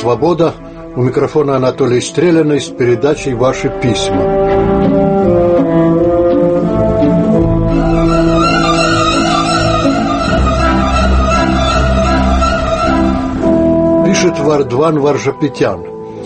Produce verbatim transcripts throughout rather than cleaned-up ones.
«Свобода». У микрофона Анатолий Стрелянный с передачей «Ваши письма». Пишет Вардван Варжапетян.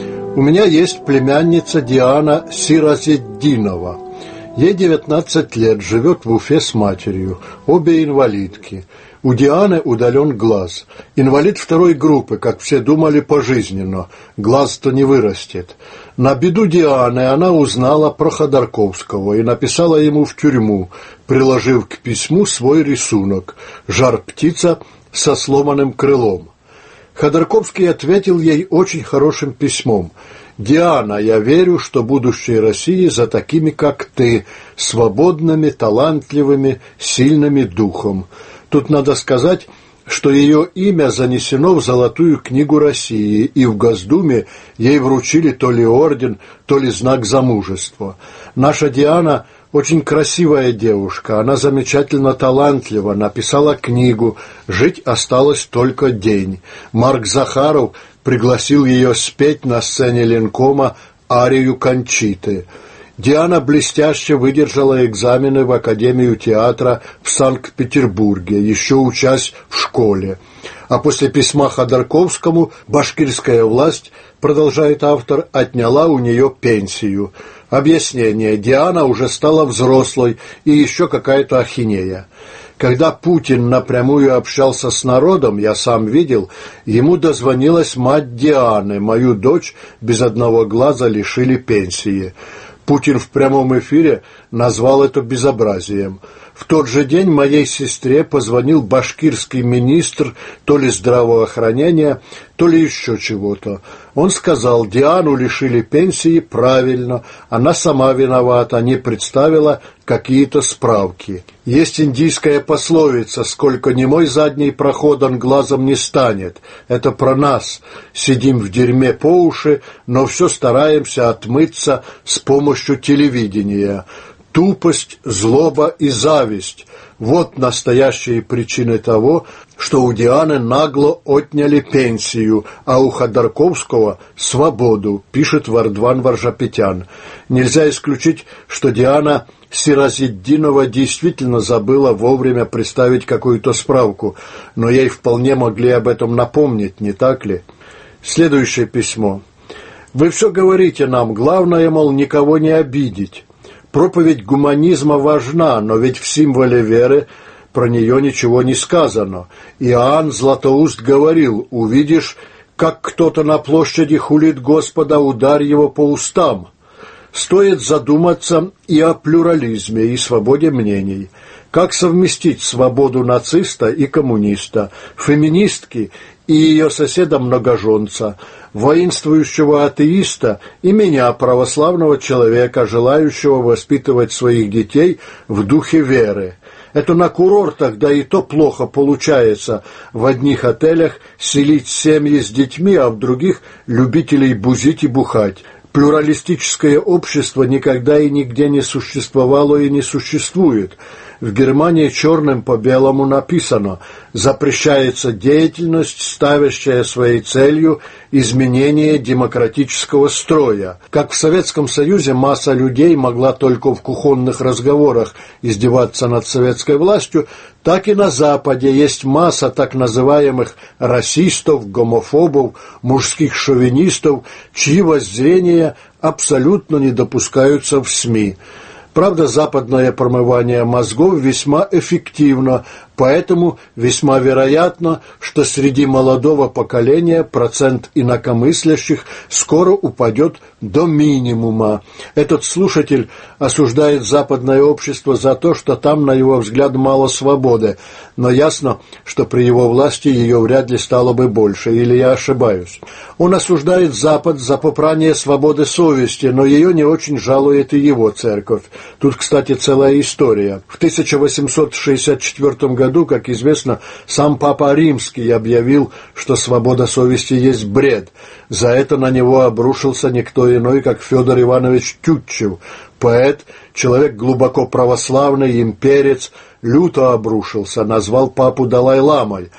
У меня есть племянница Диана Сиразетдинова. Ей девятнадцать лет, живет в Уфе с матерью. Обе инвалидки. У Дианы удален глаз. Инвалид второй группы, как все думали, пожизненно. Глаз-то не вырастет. На беду Дианы она узнала про Ходорковского и написала ему в тюрьму, приложив к письму свой рисунок «Жар-птица со сломанным крылом». Ходорковский ответил ей очень хорошим письмом. «Диана, я верю, что будущее России за такими, как ты, свободными, талантливыми, сильными духом». Тут надо сказать, что ее имя занесено в Золотую книгу России, и в Госдуме ей вручили то ли орден, то ли знак за мужество. Наша Диана очень красивая девушка, она замечательно талантлива, написала книгу «Жить осталось только день». Марк Захаров пригласил ее спеть на сцене Ленкома арию Кончиты. Диана блестяще выдержала экзамены в Академию театра в Санкт-Петербурге, еще учась в школе. А после письма Ходорковскому башкирская власть, продолжает автор, отняла у нее пенсию. Объяснение. Диана уже стала взрослой и еще какая-то ахинея. Когда Путин напрямую общался с народом, я сам видел, ему дозвонилась мать Дианы, мою дочь без одного глаза лишили пенсии. Путин в прямом эфире назвал это безобразием. В тот же день моей сестре позвонил башкирский министр то ли здравоохранения, то ли еще чего-то. Он сказал, Диану лишили пенсии правильно, она сама виновата, не представила какие-то справки. Есть индийская пословица «Сколько немой задний проходан глазом не станет». Это про нас. Сидим в дерьме по уши, но все стараемся отмыться с помощью телевидения. Тупость, злоба и зависть – вот настоящие причины того, что у Дианы нагло отняли пенсию, а у Ходорковского – свободу, пишет Вардван Варжапетян. Нельзя исключить, что Диана Сиразетдинова действительно забыла вовремя представить какую-то справку, но ей вполне могли об этом напомнить, не так ли? Следующее письмо. «Вы все говорите нам, главное, мол, никого не обидеть». Проповедь гуманизма важна, но ведь в символе веры про нее ничего не сказано. Иоанн Златоуст говорил, увидишь, как кто-то на площади хулит Господа, ударь его по устам. Стоит задуматься и о плюрализме, и свободе мнений. Как совместить свободу нациста и коммуниста, феминистки и ее соседа-многоженца, воинствующего атеиста и меня, православного человека, желающего воспитывать своих детей в духе веры. Это на курортах, да и то плохо получается, в одних отелях селить семьи с детьми, а в других любителей бузить и бухать. Плюралистическое общество никогда и нигде не существовало и не существует. В Германии черным по белому написано «Запрещается деятельность, ставящая своей целью изменение демократического строя». Как в Советском Союзе масса людей могла только в кухонных разговорах издеваться над советской властью, так и на Западе есть масса так называемых расистов, гомофобов, мужских шовинистов, чьи воззрения абсолютно не допускаются в СМИ. Правда, западное промывание мозгов весьма эффективно, поэтому весьма вероятно, что среди молодого поколения процент инакомыслящих скоро упадет до минимума. Этот слушатель осуждает западное общество за то, что там, на его взгляд, мало свободы, но ясно, что при его власти ее вряд ли стало бы больше, или я ошибаюсь. Он осуждает Запад за попрание свободы совести, но ее не очень жалует и его церковь. Тут, кстати, целая история. В тысяча восемьсот шестьдесят четвёртом году, как известно, сам Папа Римский объявил, что свобода совести есть бред. За это на него обрушился никто иной, как Федор Иванович Тютчев, поэт, человек глубоко православный, имперец, люто обрушился, назвал папу Далай-ламой.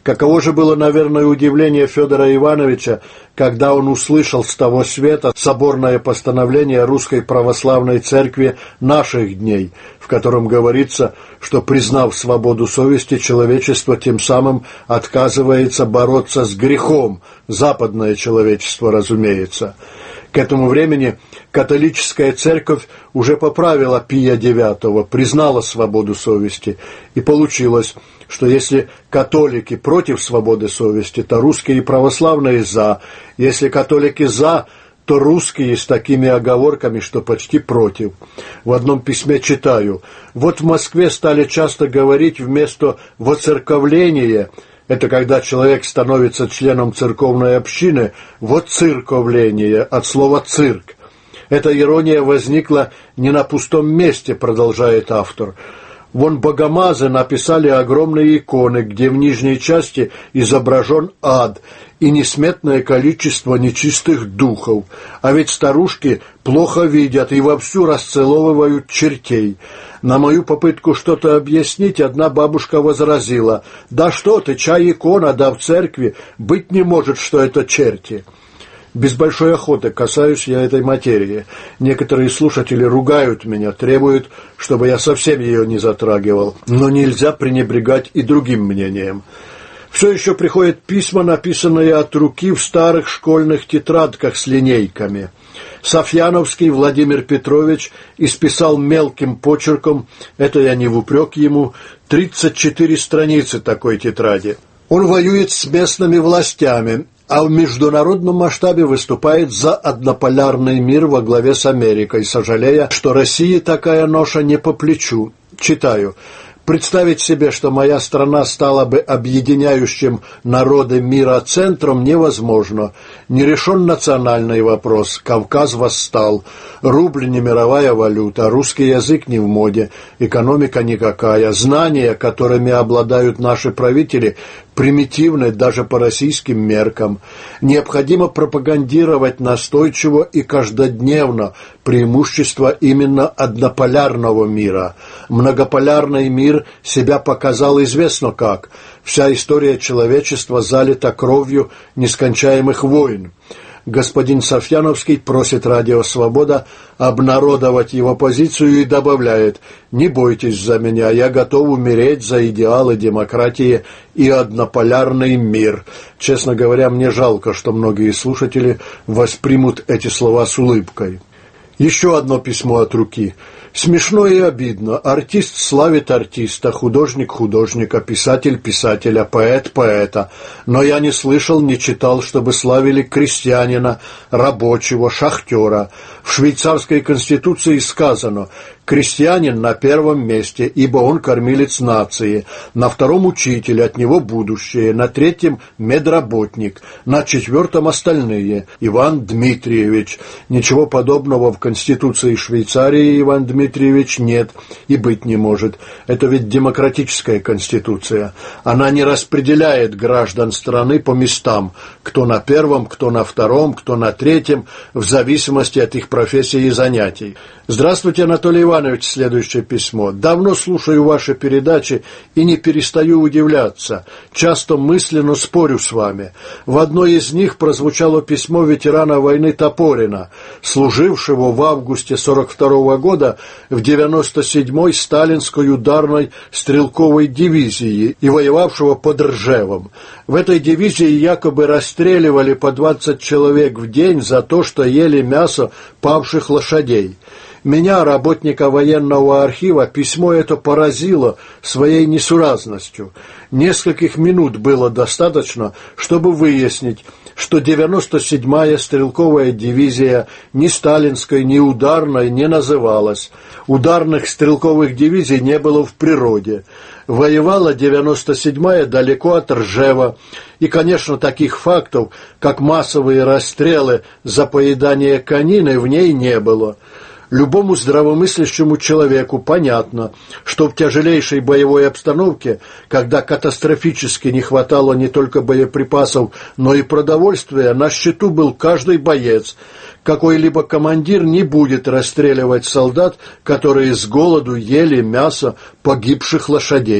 Каково же было, наверное, удивление Федора Ивановича, когда он услышал с того света соборное постановление Русской Православной Церкви наших дней, в котором говорится, что, признав свободу совести, человечество тем самым отказывается бороться с грехом, западное человечество, разумеется. К этому времени католическая церковь уже поправила Пия девятого, признала свободу совести, и получилось, что если католики против свободы совести, то русские и православные «за», если католики «за», то русские с такими оговорками, что почти против. В одном письме читаю: «Вот в Москве стали часто говорить вместо «воцерковление», это когда человек становится членом церковной общины, вот церковление, от слова «цирк». Эта ирония возникла не на пустом месте, продолжает автор. Вон богомазы написали огромные иконы, где в нижней части изображен ад и несметное количество нечистых духов. А ведь старушки плохо видят и вовсю расцеловывают чертей. На мою попытку что-то объяснить одна бабушка возразила: «Да что ты, чай икона, да в церкви, быть не может, что это черти». Без большой охоты касаюсь я этой материи. Некоторые слушатели ругают меня, требуют, чтобы я совсем ее не затрагивал. Но нельзя пренебрегать и другим мнением. Все еще приходят письма, написанные от руки в старых школьных тетрадках с линейками. Софьяновский Владимир Петрович исписал мелким почерком, это я не в упрек ему, тридцать четыре страницы такой тетради. Он воюет с местными властями, а в международном масштабе выступает за однополярный мир во главе с Америкой, сожалея, что России такая ноша не по плечу. Читаю. Представить себе, что моя страна стала бы объединяющим народы мира центром, невозможно. Не решен национальный вопрос, Кавказ восстал, рубль не мировая валюта, русский язык не в моде, экономика никакая, знания, которыми обладают наши правители, примитивны даже по российским меркам. Необходимо пропагандировать настойчиво и каждодневно преимущество именно однополярного мира. Многополярный мир себя показал известно как. Вся история человечества залита кровью нескончаемых войн. Господин Софьяновский просит «Радио Свобода» обнародовать его позицию и добавляет: «Не бойтесь за меня, я готов умереть за идеалы демократии и однополярный мир». Честно говоря, мне жалко, что многие слушатели воспримут эти слова с улыбкой. Еще одно письмо от руки. Смешно и обидно. Артист славит артиста, художник художника, писатель писателя, поэт поэта. Но я не слышал, не читал, чтобы славили крестьянина, рабочего, шахтера. В швейцарской конституции сказано: крестьянин на первом месте, ибо он кормилец нации, на втором учитель, от него будущее, на третьем медработник, на четвертом остальные. Иван Дмитриевич. Ничего подобного в конституции Швейцарии, Иван Дмитриевич, нет и быть не может. Это ведь демократическая конституция. Она не распределяет граждан страны по местам, кто на первом, кто на втором, кто на третьем, в зависимости от их профессии и занятий. Здравствуйте, Анатолий Иванович, следующее письмо. Давно слушаю ваши передачи и не перестаю удивляться. Часто мысленно спорю с вами. В одной из них прозвучало письмо ветерана войны Топорина, служившего в августе сорок второго года в девяносто седьмой сталинской ударной стрелковой дивизии и воевавшего под Ржевом. В этой дивизии якобы расстреливали по двадцать человек в день за то, что ели мясо павших лошадей. Меня, работника военного архива, письмо это поразило своей несуразностью. Нескольких минут было достаточно, чтобы выяснить, что девяносто седьмая стрелковая дивизия ни сталинской, ни ударной не называлась. Ударных стрелковых дивизий не было в природе. Воевала девяносто седьмая далеко от Ржева. И, конечно, таких фактов, как массовые расстрелы за поедание конины, в ней не было. Любому здравомыслящему человеку понятно, что в тяжелейшей боевой обстановке, когда катастрофически не хватало не только боеприпасов, но и продовольствия, на счету был каждый боец. Какой-либо командир не будет расстреливать солдат, которые с голоду ели мясо погибших лошадей.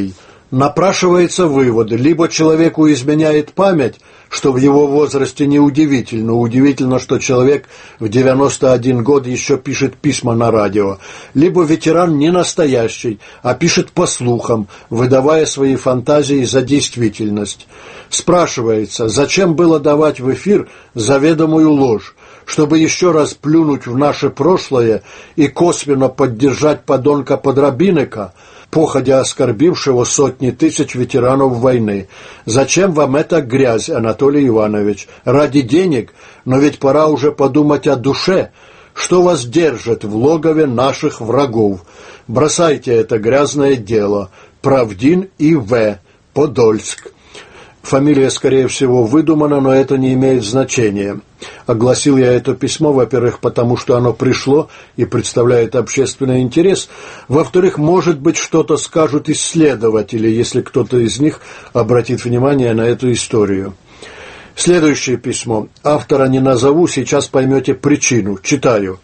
Напрашиваются выводы. Либо человеку изменяет память, что в его возрасте неудивительно. Удивительно, что человек в девяносто один год еще пишет письма на радио. Либо ветеран не настоящий, а пишет по слухам, выдавая свои фантазии за действительность. Спрашивается, зачем было давать в эфир заведомую ложь? Чтобы еще раз плюнуть в наше прошлое и косвенно поддержать подонка Подробинника, походя оскорбившего сотни тысяч ветеранов войны. Зачем вам эта грязь, Анатолий Иванович? Ради денег? Но ведь пора уже подумать о душе. Что вас держит в логове наших врагов? Бросайте это грязное дело. Правдин И В. Подольск. Фамилия, скорее всего, выдумана, но это не имеет значения. Огласил я это письмо, во-первых, потому что оно пришло и представляет общественный интерес. Во-вторых, может быть, что-то скажут исследователи, если кто-то из них обратит внимание на эту историю. Следующее письмо. Автора не назову, сейчас поймете причину. Читаю.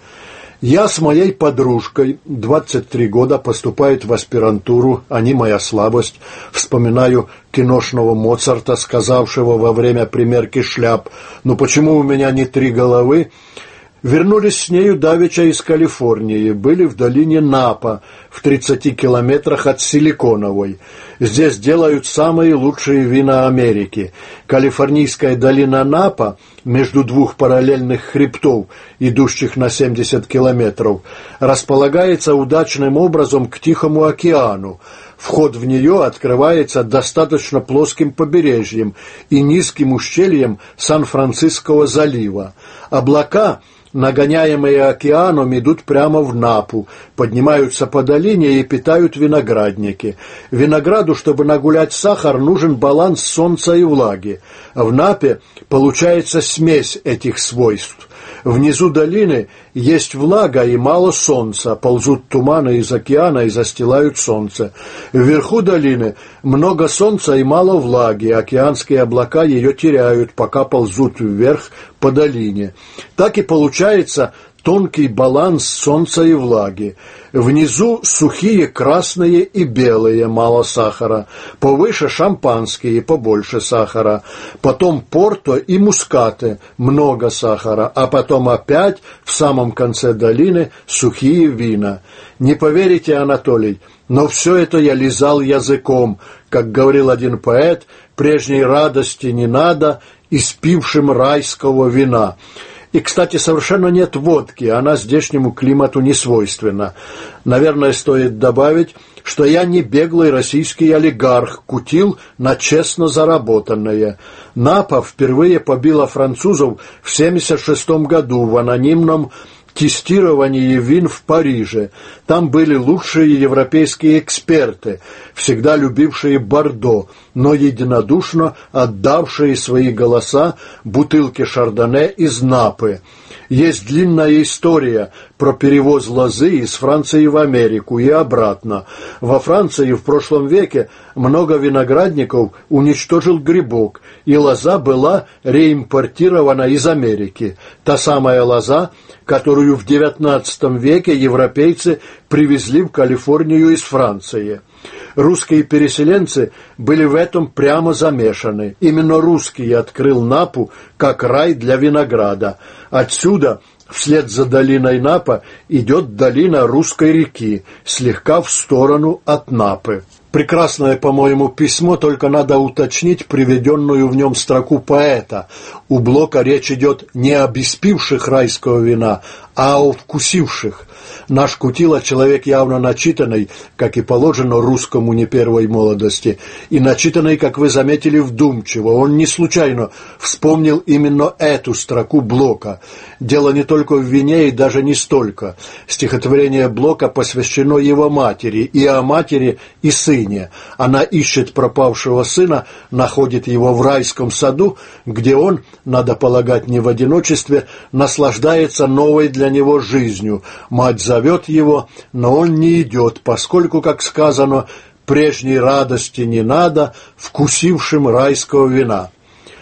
Я с моей подружкой, двадцать три года, поступает в аспирантуру, они моя слабость. Вспоминаю киношного Моцарта, сказавшего во время примерки шляп: «Ну почему у меня не три головы?» Вернулись с нею давеча из Калифорнии, были в долине Напа, в тридцати километрах от Силиконовой. Здесь делают самые лучшие вина Америки. Калифорнийская долина Напа, между двух параллельных хребтов, идущих на семьдесят километров, располагается удачным образом к Тихому океану. Вход в нее открывается достаточно плоским побережьем и низким ущельем Сан-Франциского залива. Облака, нагоняемые океаном, идут прямо в Напу, поднимаются по долине и питают виноградники. Винограду, чтобы нагулять сахар, нужен баланс солнца и влаги. В Напе получается смесь этих свойств. Внизу долины есть влага и мало солнца, ползут туманы из океана и застилают солнце. Вверху долины много солнца и мало влаги, океанские облака ее теряют, пока ползут вверх по долине. Так и получается тонкий баланс солнца и влаги. Внизу сухие красные и белые, мало сахара. Повыше шампанские, побольше сахара. Потом порто и мускаты, много сахара. А потом опять в самом конце долины сухие вина. Не поверите, Анатолий, но все это я лизал языком. Как говорил один поэт, прежней радости не надо испившим райского вина. И, кстати, совершенно нет водки, она здешнему климату не свойственна. Наверное, стоит добавить, что я не беглый российский олигарх, кутил на честно заработанное. Напа впервые побила французов в семьдесят шестом году в анонимном тестировании вин в Париже. Там были лучшие европейские эксперты, всегда любившие Бордо, но единодушно отдавшие свои голоса бутылке шардоне из Напы. Есть длинная история про перевоз лозы из Франции в Америку и обратно. Во Франции в прошлом веке много виноградников уничтожил грибок, и лоза была реимпортирована из Америки. Та самая лоза, которую в девятнадцатом веке европейцы привезли в Калифорнию из Франции. Русские переселенцы были в этом прямо замешаны. Именно русский открыл Напу как рай для винограда. Отсюда, вслед за долиной Напа, идет долина Русской реки, слегка в сторону от Напы. Прекрасное, по-моему, письмо, только надо уточнить приведенную в нем строку поэта. У Блока речь идет не об испивших райского вина, а о вкусивших. Наш Кутила человек явно начитанный, как и положено русскому не первой молодости, и начитанный, как вы заметили, вдумчиво. Он не случайно вспомнил именно эту строку Блока. Дело не только в вине и даже не столько. Стихотворение Блока посвящено его матери, и о матери, и сыне. Она ищет пропавшего сына, находит его в райском саду, где он, надо полагать, не в одиночестве, наслаждается новой для него жизнью. Мать зовет его, но он не идет, поскольку, как сказано, прежней радости не надо, вкусившим райского вина.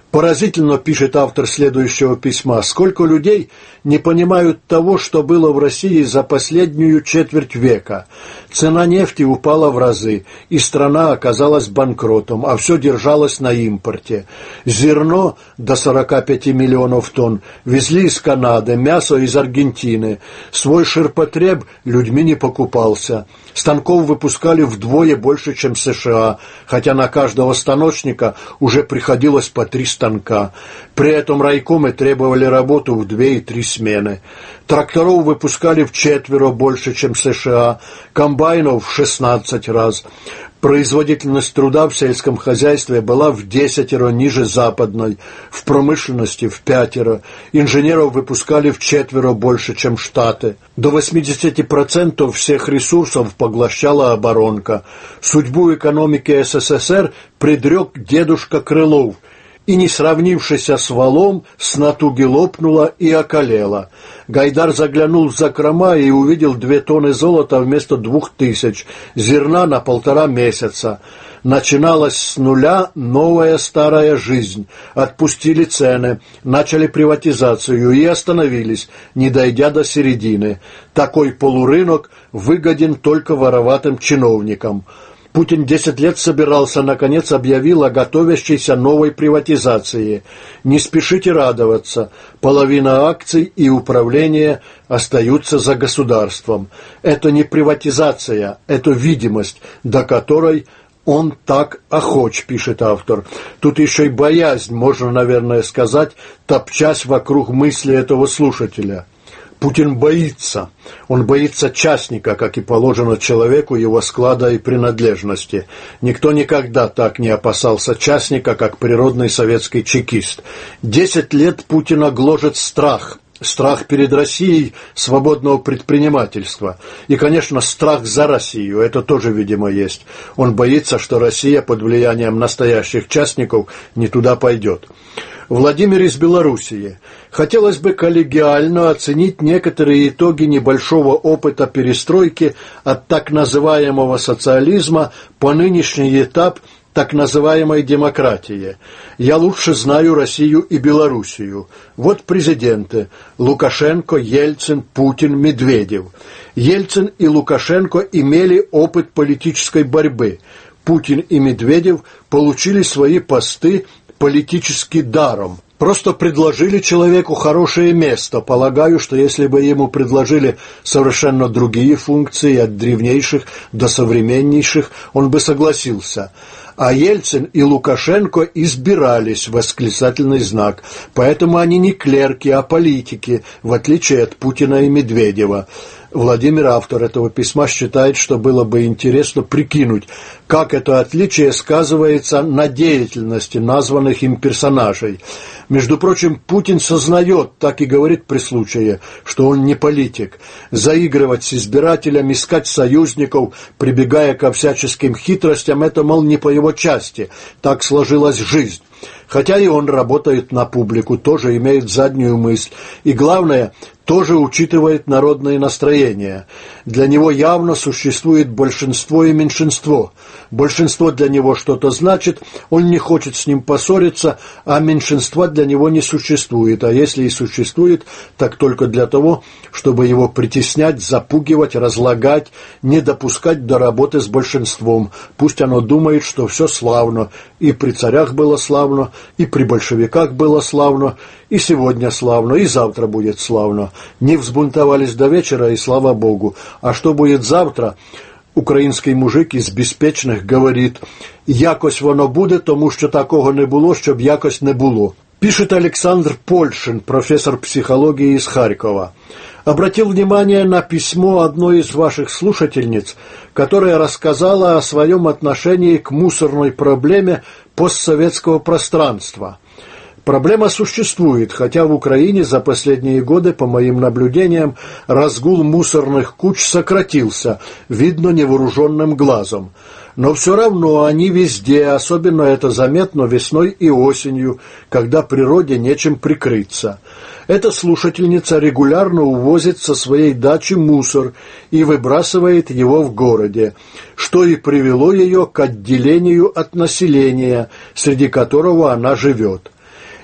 Поразительно, пишет автор следующего письма, сколько людей не понимают того, что было в России за последнюю четверть века. Цена нефти упала в разы, и страна оказалась банкротом, а все держалось на импорте. Зерно до сорока пяти миллионов тонн везли из Канады, мясо из Аргентины. Свой ширпотреб людьми не покупался. Станков выпускали вдвое больше, чем в США, хотя на каждого станочника уже приходилось по три станка. При этом райкомы требовали работу в две и три смены. Тракторов выпускали вчетверо больше, чем в США, комбайнов в шестнадцать раз. Производительность труда в сельском хозяйстве была в десятеро ниже западной, в промышленности в пятеро. Инженеров выпускали вчетверо больше, чем Штаты. До восьмидесяти процентов всех ресурсов поглощала оборонка. Судьбу экономики СССР предрек дедушка Крылов, и, не сравнившись с валом, с натуги лопнула и околела. Гайдар заглянул в закрома и увидел две тонны золота вместо двух тысяч, зерна на полтора месяца. Начиналась с нуля новая старая жизнь. Отпустили цены, начали приватизацию и остановились, не дойдя до середины. Такой полурынок выгоден только вороватым чиновникам. Путин десять лет собирался, наконец объявил о готовящейся новой приватизации. Не спешите радоваться, половина акций и управления остаются за государством. Это не приватизация, это видимость, до которой он так охоч, пишет автор. Тут еще и боязнь, можно, наверное, сказать, топчась вокруг мысли этого слушателя. Путин боится. Он боится частника, как и положено человеку, его склада и принадлежности. Никто никогда так не опасался частника, как природный советский чекист. Десять лет Путина гложет страх. Страх перед Россией, свободного предпринимательства. И, конечно, страх за Россию. Это тоже, видимо, есть. Он боится, что Россия под влиянием настоящих частников не туда пойдет. Владимир из Белоруссии. Хотелось бы коллегиально оценить некоторые итоги небольшого опыта перестройки от так называемого социализма по нынешний этап так называемой демократии. Я лучше знаю Россию и Белоруссию. Вот президенты: Лукашенко, Ельцин, Путин, Медведев. Ельцин и Лукашенко имели опыт политической борьбы. Путин и Медведев получили свои посты политически даром. Просто предложили человеку хорошее место. Полагаю, что если бы ему предложили совершенно другие функции, от древнейших до современнейших, он бы согласился. А Ельцин и Лукашенко избирались, восклицательный знак. Поэтому они не клерки, а политики, в отличие от Путина и Медведева. Владимир, автор этого письма, считает, что было бы интересно прикинуть, как это отличие сказывается на деятельности названных им персонажей. Между прочим, Путин сознает, так и говорит при случае, что он не политик. Заигрывать с избирателями, искать союзников, прибегая ко всяческим хитростям, это, мол, не по его части. Так сложилась жизнь. Хотя и он работает на публику, тоже имеет заднюю мысль. И главное, тоже учитывает народные настроения. Для него явно существует большинство и меньшинство. Большинство для него что-то значит, он не хочет с ним поссориться, а меньшинства для него не существует. А если и существует, так только для того, чтобы его притеснять, запугивать, разлагать, не допускать до работы с большинством. Пусть оно думает, что все славно. И при царях было славно, и при большевиках было славно, и сегодня славно, и завтра будет славно. Не взбунтовались до вечера, и слава Богу. А что будет завтра? Український мужик із безпечних говорить: якось воно буде, тому що такого не було, щоб якось не було. Пишет Александр Польшин, профессор психологии из Харькова. Обратил внимание на письмо одной из ваших слушательниц, которая рассказала о своем отношении к мусорной проблеме постсоветского пространства. Проблема существует, хотя в Украине за последние годы, по моим наблюдениям, разгул мусорных куч сократился, видно невооруженным глазом. Но все равно они везде, особенно это заметно весной и осенью, когда природе нечем прикрыться. Эта слушательница регулярно увозит со своей дачи мусор и выбрасывает его в городе, что и привело ее к отделению от населения, среди которого она живет.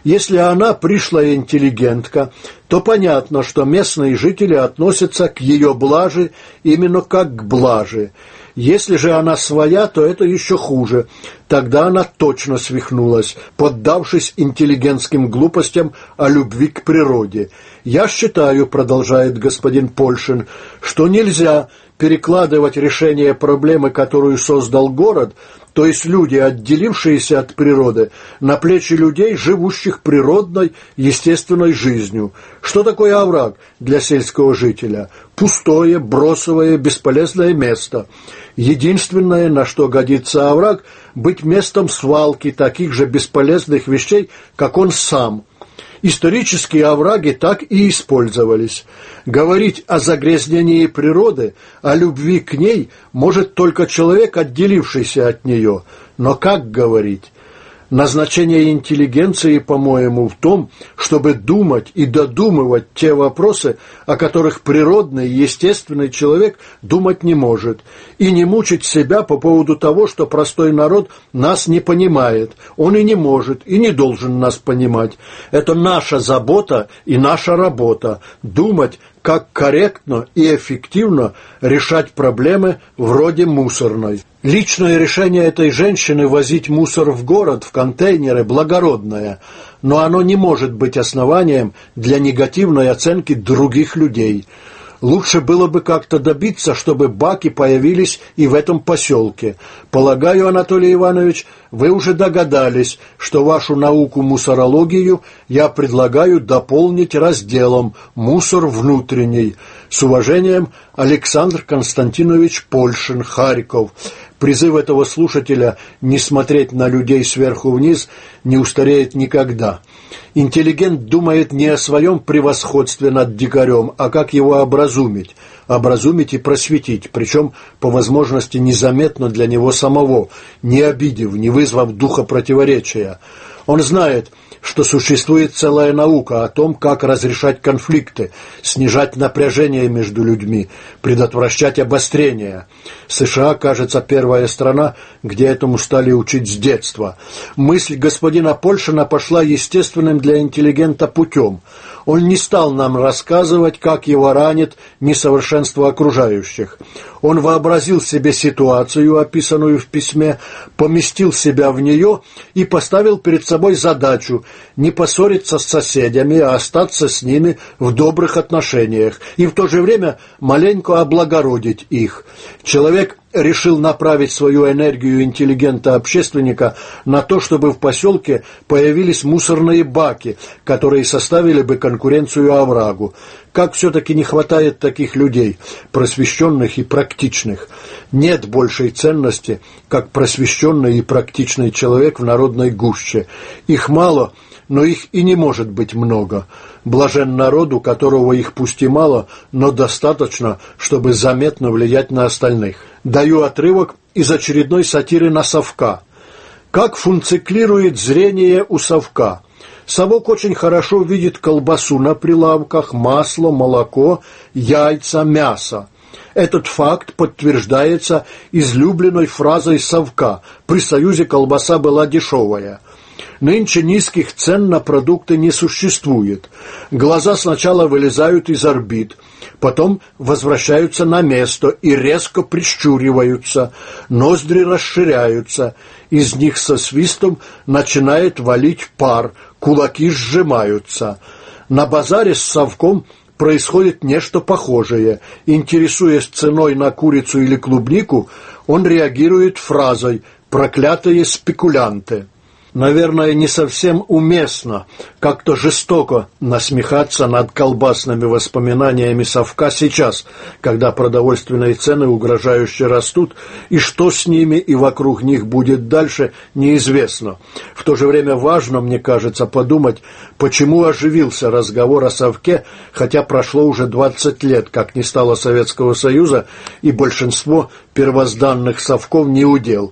Если она пришлая интеллигентка, то понятно, что местные жители относятся к ее блаже именно как к блаже. Если же она своя, то это еще хуже. Тогда она точно свихнулась, поддавшись интеллигентским глупостям о любви к природе. «Я считаю, — продолжает господин Польшин, — что нельзя перекладывать решение проблемы, которую создал город, то есть люди, отделившиеся от природы, на плечи людей, живущих природной, естественной жизнью. Что такое овраг для сельского жителя? Пустое, бросовое, бесполезное место. Единственное, на что годится овраг, быть местом свалки таких же бесполезных вещей, как он сам. Исторические овраги так и использовались. Говорить о загрязнении природы, о любви к ней может только человек, отделившийся от нее. Но как говорить? Назначение интеллигенции, по-моему, в том, чтобы думать и додумывать те вопросы, о которых природный, естественный человек думать не может, и не мучить себя по поводу того, что простой народ нас не понимает. Он и не может, и не должен нас понимать. Это наша забота и наша работа – думать, как корректно и эффективно решать проблемы вроде мусорной. Личное решение этой женщины возить мусор в город, в контейнеры, благородное, но оно не может быть основанием для негативной оценки других людей. Лучше было бы как-то добиться, чтобы баки появились и в этом поселке. Полагаю, Анатолий Иванович, вы уже догадались, что вашу науку-мусорологию я предлагаю дополнить разделом «Мусор внутренний». С уважением, Александр Константинович Польшин, Харьков. Призыв этого слушателя не смотреть на людей сверху вниз не устареет никогда. Интеллигент думает не о своем превосходстве над дикарем, а как его образумить, образумить и просветить, причем по возможности незаметно для него самого, не обидев, не вызвав духа противоречия. Он знает, что существует целая наука о том, как разрешать конфликты, снижать напряжение между людьми, предотвращать обострения. США, кажется, первая страна, где этому стали учить с детства. Мысль господина Польшина пошла естественным для интеллигента путем. Он не стал нам рассказывать, как его ранит несовершенство окружающих. Он вообразил себе ситуацию, описанную в письме, поместил себя в нее и поставил перед собой задачу не поссориться с соседями, а остаться с ними в добрых отношениях и в то же время маленько облагородить их. Человек решил направить свою энергию интеллигента-общественника на то, чтобы в поселке появились мусорные баки, которые составили бы конкуренцию оврагу. Как все-таки не хватает таких людей, просвещенных и практичных. Нет большей ценности, как просвещенный и практичный человек в народной гуще. Их мало, но их и не может быть много. Блажен народ, у которого их пусть и мало, но достаточно, чтобы заметно влиять на остальных. Даю отрывок из очередной сатиры на совка. Как функционирует зрение у совка? Совок очень хорошо видит колбасу на прилавках, масло, молоко, яйца, мясо. Этот факт подтверждается излюбленной фразой совка: «При Союзе колбаса была дешевая». Нынче низких цен на продукты не существует. Глаза сначала вылезают из орбит, потом возвращаются на место и резко прищуриваются, ноздри расширяются, из них со свистом начинает валить пар, кулаки сжимаются. На базаре с совком происходит нечто похожее. Интересуясь ценой на курицу или клубнику, он реагирует фразой «проклятые спекулянты». Наверное, не совсем уместно как-то жестоко насмехаться над колбасными воспоминаниями совка сейчас, когда продовольственные цены угрожающе растут, и что с ними и вокруг них будет дальше, неизвестно. В то же время важно, мне кажется, подумать, почему оживился разговор о совке, хотя прошло уже двадцать лет, как не стало Советского Союза, и большинство первозданных совков не удел.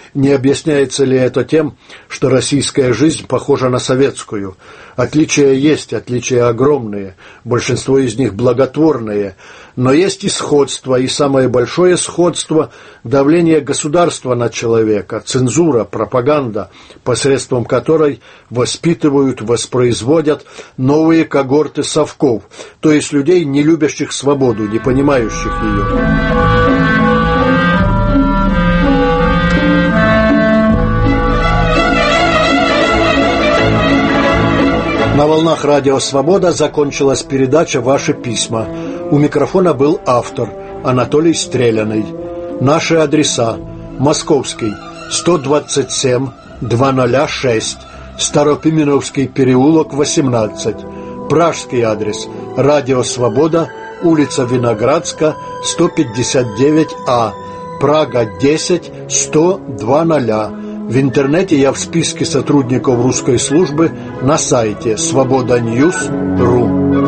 Не объясняется ли это тем, что российская жизнь похожа на советскую? Отличия есть, отличия огромные, большинство из них благотворные, но есть и сходство, и самое большое сходство – давление государства на человека, цензура, пропаганда, посредством которой воспитывают, воспроизводят новые когорты совков, то есть людей, не любящих свободу, не понимающих ее. На волнах Радио Свобода закончилась передача «Ваши письма». У микрофона был автор Анатолий Стреляный. Наши адреса: Московский, сто двадцать семь, двести шесть, Старопименовский переулок, восемнадцать. Пражский адрес: Радио Свобода, улица Виноградска, сто пятьдесят девять А, Прага, десять, сто, двадцать. В интернете я в списке сотрудников русской службы на сайте свобода ньюс точка ру.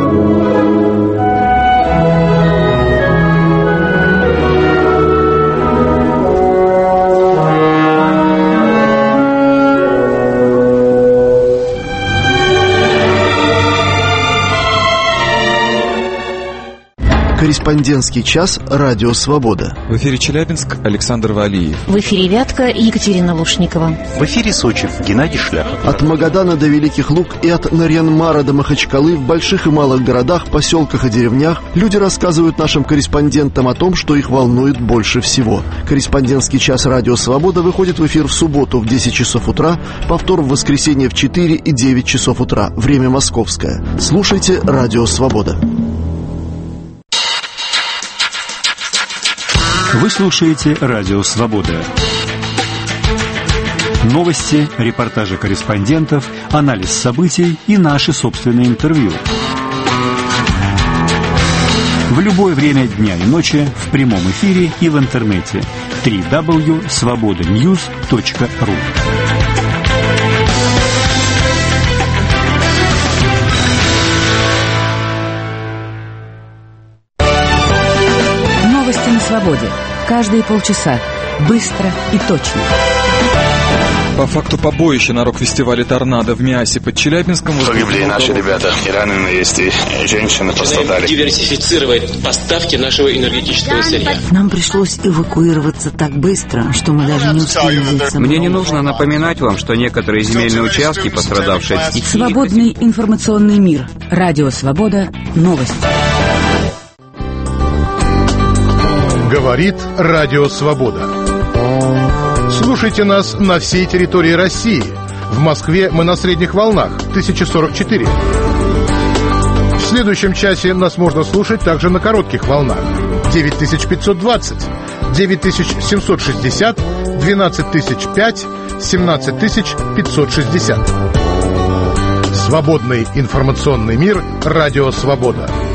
Корреспондентский час «Радио Свобода». В эфире Челябинск, Александр Валиев. В эфире Вятка, Екатерина Лушникова. В эфире Сочи, Геннадий Шляхов. От Магадана до Великих Луг и от Нарьян-Мара до Махачкалы в больших и малых городах, поселках и деревнях люди рассказывают нашим корреспондентам о том, что их волнует больше всего. Корреспондентский час «Радио Свобода» выходит в эфир в субботу в десять часов утра, повтор в воскресенье в четыре и девять часов утра. Время московское. Слушайте «Радио Свобода». Вы слушаете «Радио Свобода». Новости, репортажи корреспондентов, анализ событий и наши собственные интервью. В любое время дня и ночи в прямом эфире и в интернете. дабл ю дабл ю дабл ю точка свобода ньюс точка ру. Новости на свободе. Каждые полчаса. Быстро и точно. По факту побоища на рок-фестивале «Торнадо» в Миасе под Челябинском... Погибли наши ребята, и раненые есть, и женщины пострадали. Диверсифицировать поставки нашего энергетического сырья. Нам пришлось эвакуироваться так быстро, что мы даже не успели выйти. Мне не нужно напоминать вам, что некоторые земельные участки, пострадавшие от стихии... Свободный информационный мир. Радио Свобода. Новости. Говорит Радио Свобода. Слушайте нас на всей территории России. В Москве мы на средних волнах, тысяча сорок четыре. В следующем часе нас можно слушать также на коротких волнах. девять тысяч пятьсот двадцать, девять тысяч семьсот шестьдесят, двенадцать тысяч пять, семнадцать тысяч пятьсот шестьдесят. Свободный информационный мир. Радио Свобода.